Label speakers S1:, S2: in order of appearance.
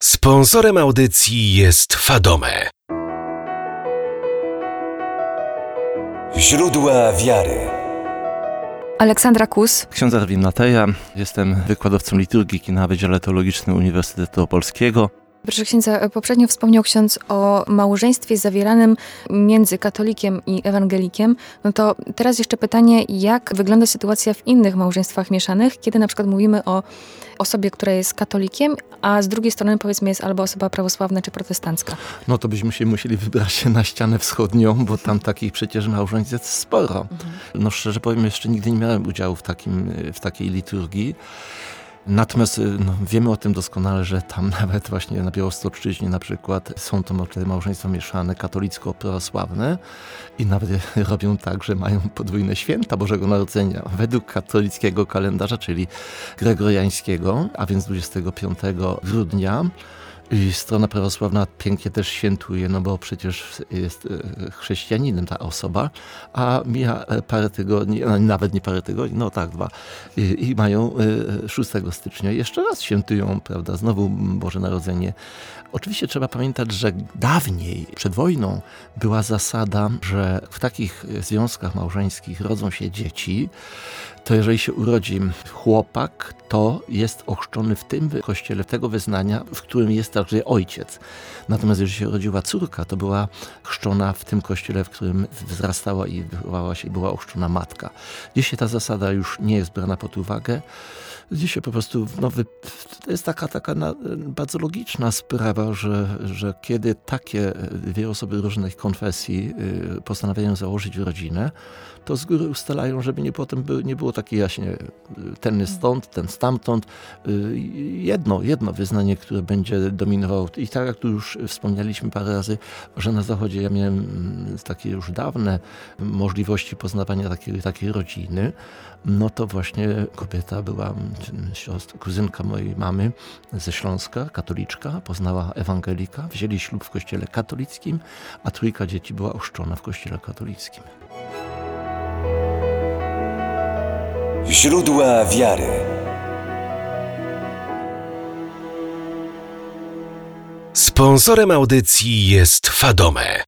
S1: Sponsorem audycji jest Fadome.
S2: Źródła wiary.
S3: Aleksandra Kus.
S4: Ksiądz Erwin Mateja, jestem wykładowcą liturgiki na Wydziale Teologicznym Uniwersytetu Opolskiego.
S3: Proszę księdza, poprzednio wspomniał ksiądz o małżeństwie zawieranym między katolikiem i ewangelikiem. No to teraz jeszcze pytanie, jak wygląda sytuacja w innych małżeństwach mieszanych, kiedy na przykład mówimy o osobie, która jest katolikiem, a z drugiej strony powiedzmy jest albo osoba prawosławna czy protestancka.
S4: No to byśmy się musieli wybrać się na ścianę wschodnią, bo tam takich przecież małżeństw jest sporo. No szczerze powiem, jeszcze nigdy nie miałem udziału w takiej liturgii. Natomiast wiemy o tym doskonale, że tam nawet właśnie na Białostoczyźnie na przykład są to małżeństwa mieszane katolicko-prawosławne i nawet robią tak, że mają podwójne święta Bożego Narodzenia według katolickiego kalendarza, czyli gregoriańskiego, a więc 25 grudnia. I strona prawosławna pięknie też świętuje, no bo przecież jest chrześcijaninem ta osoba, a mija parę tygodni, nawet nie parę tygodni, no tak, 2. I mają 6 stycznia. Jeszcze raz świętują, prawda, znowu Boże Narodzenie. Oczywiście trzeba pamiętać, że dawniej, przed wojną, była zasada, że w takich związkach małżeńskich rodzą się dzieci, to jeżeli się urodzi chłopak, to jest ochrzczony w tym kościele, tego wyznania, w którym jest także ojciec. Natomiast jeżeli się urodziła córka, to była chrzczona w tym kościele, w którym wzrastała i wychowała się, była ochrzczona matka. Dzisiaj ta zasada już nie jest brana pod uwagę. Dzisiaj po prostu to jest taka bardzo logiczna sprawa, że kiedy takie dwie osoby różnych konfesji postanawiają założyć rodzinę, to z góry ustalają, żeby potem nie było takie jaśnie ten jest stąd, ten stamtąd. Jedno wyznanie, które będzie dominowało. I tak jak tu już wspomnieliśmy parę razy, że na Zachodzie ja miałem takie już dawne możliwości poznawania takiej rodziny, no to właśnie kobieta była kuzynka mojej mamy ze Śląska, katoliczka, poznała ewangelika, wzięli ślub w kościele katolickim, a 3 dzieci była ochrzczona w kościele katolickim.
S2: Źródła wiary.
S1: Sponsorem audycji jest Fadome.